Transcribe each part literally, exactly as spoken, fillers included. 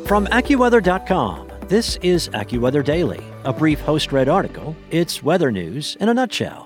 From AccuWeather dot com, this is AccuWeather Daily, a brief host-read article. It's weather news in a nutshell.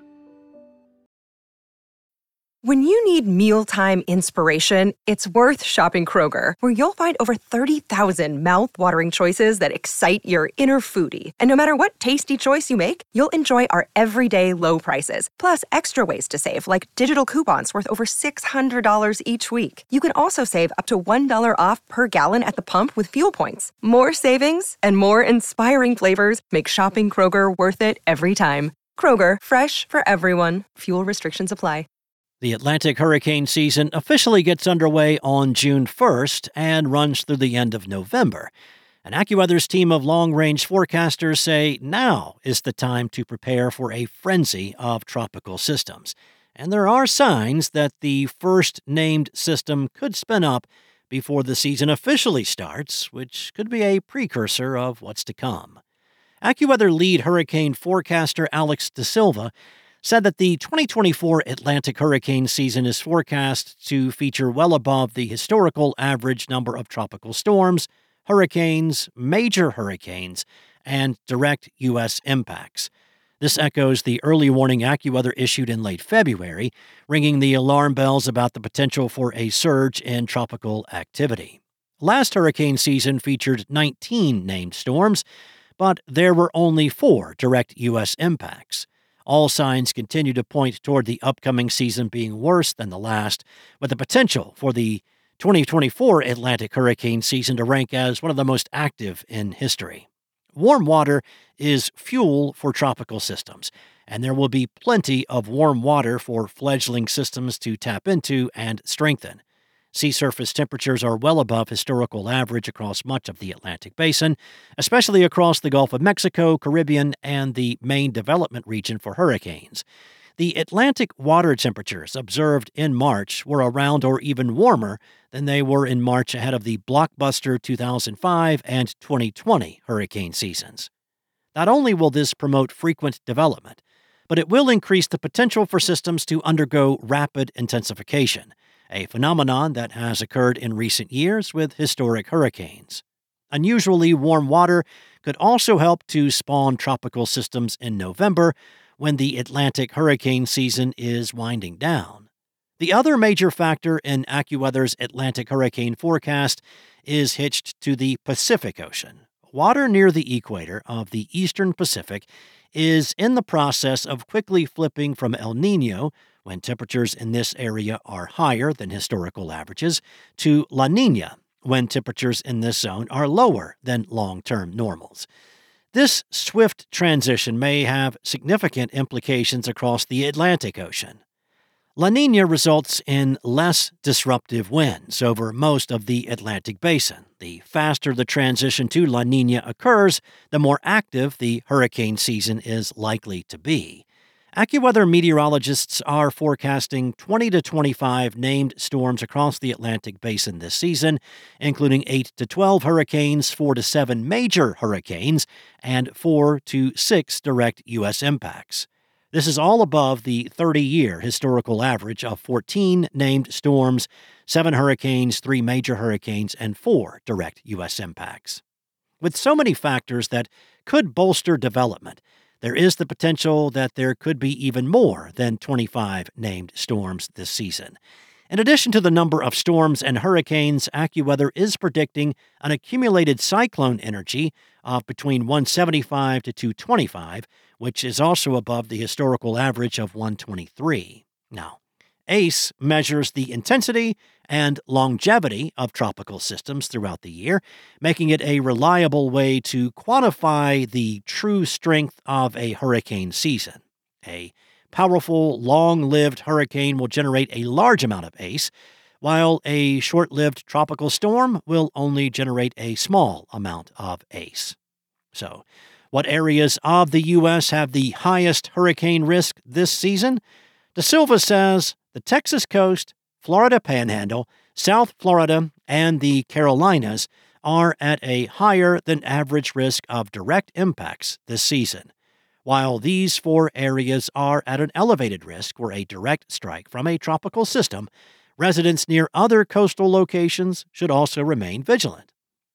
When you need mealtime inspiration, it's worth shopping Kroger, where you'll find over thirty thousand mouth-watering choices that excite your inner foodie. And no matter what tasty choice you make, you'll enjoy our everyday low prices, plus extra ways to save, like digital coupons worth over six hundred dollars each week. You can also save up to one dollar off per gallon at the pump with fuel points. More savings and more inspiring flavors make shopping Kroger worth it every time. Kroger, fresh for everyone. Fuel restrictions apply. The Atlantic hurricane season officially gets underway on June first and runs through the end of November. And AccuWeather's team of long-range forecasters say now is the time to prepare for a frenzy of tropical systems. And there are signs that the first named system could spin up before the season officially starts, which could be a precursor of what's to come. AccuWeather lead hurricane forecaster Alex De Silva said that the twenty twenty-four Atlantic hurricane season is forecast to feature well above the historical average number of tropical storms, hurricanes, major hurricanes, and direct U S impacts. This echoes the early warning AccuWeather issued in late February, ringing the alarm bells about the potential for a surge in tropical activity. Last hurricane season featured nineteen named storms, but there were only four direct U S impacts. All signs continue to point toward the upcoming season being worse than the last, with the potential for the twenty twenty-four Atlantic hurricane season to rank as one of the most active in history. Warm water is fuel for tropical systems, and there will be plenty of warm water for fledgling systems to tap into and strengthen. Sea surface temperatures are well above historical average across much of the Atlantic basin, especially across the Gulf of Mexico, Caribbean, and the main development region for hurricanes. The Atlantic water temperatures observed in March were around or even warmer than they were in March ahead of the blockbuster two thousand five and twenty twenty hurricane seasons. Not only will this promote frequent development, but it will increase the potential for systems to undergo rapid intensification, a phenomenon that has occurred in recent years with historic hurricanes. Unusually warm water could also help to spawn tropical systems in November, when the Atlantic hurricane season is winding down. The other major factor in AccuWeather's Atlantic hurricane forecast is hitched to the Pacific Ocean. Water near the equator of the eastern Pacific is in the process of quickly flipping from El Niño, when temperatures in this area are higher than historical averages, to La Niña, when temperatures in this zone are lower than long-term normals. This swift transition may have significant implications across the Atlantic Ocean. La Niña results in less disruptive winds over most of the Atlantic basin. The faster the transition to La Niña occurs, the more active the hurricane season is likely to be. AccuWeather meteorologists are forecasting twenty to twenty-five named storms across the Atlantic basin this season, including eight to twelve hurricanes, four to seven major hurricanes, and four to six direct U S impacts. This is all above the thirty-year historical average of fourteen named storms, seven hurricanes, three major hurricanes, and four direct U S impacts. With so many factors that could bolster development, there is the potential that there could be even more than twenty-five named storms this season. In addition to the number of storms and hurricanes, AccuWeather is predicting an accumulated cyclone energy of between one seventy-five to two twenty-five, which is also above the historical average of one twenty-three. Now, A C E measures the intensity and longevity of tropical systems throughout the year, making it a reliable way to quantify the true strength of a hurricane season. A powerful, long-lived hurricane will generate a large amount of A C E, while a short-lived tropical storm will only generate a small amount of A C E. So, what areas of the U S have the highest hurricane risk this season? De Silva says the Texas coast, Florida Panhandle, South Florida, and the Carolinas are at a higher than average risk of direct impacts this season, while these four areas are at an elevated risk for a direct strike from a tropical system. Residents near other coastal locations should also remain vigilant.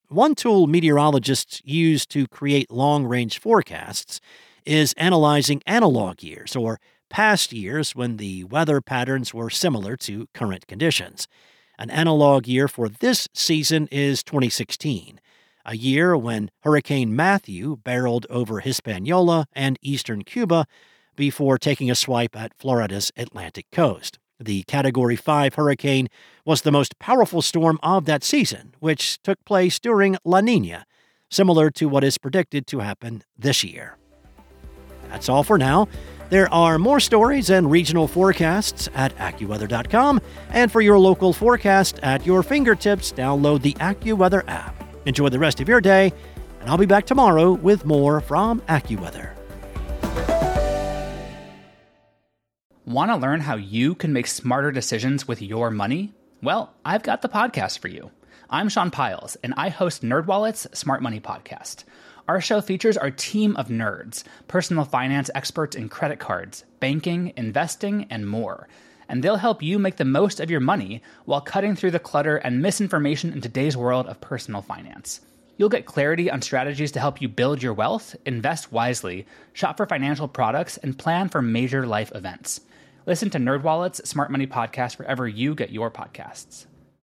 One tool meteorologists use to create long-range forecasts is analyzing analog years, or past years when the weather patterns were similar to current conditions. An analog year for this season is twenty sixteen, a year when Hurricane Matthew barreled over Hispaniola and eastern Cuba before taking a swipe at Florida's Atlantic coast. The Category five hurricane was the most powerful storm of that season, which took place during La Niña, similar to what is predicted to happen this year. That's all for now. There are more stories and regional forecasts at AccuWeather dot com, and for your local forecast at your fingertips, download the AccuWeather app. Enjoy the rest of your day, and I'll be back tomorrow with more from AccuWeather. Want to learn how you can make smarter decisions with your money? Well, I've got the podcast for you. I'm Sean Piles, and I host NerdWallet's Smart Money Podcast. Our show features our team of nerds, personal finance experts in credit cards, banking, investing, and more. And they'll help you make the most of your money while cutting through the clutter and misinformation in today's world of personal finance. You'll get clarity on strategies to help you build your wealth, invest wisely, shop for financial products, and plan for major life events. Listen to NerdWallet's Smart Money Podcast wherever you get your podcasts.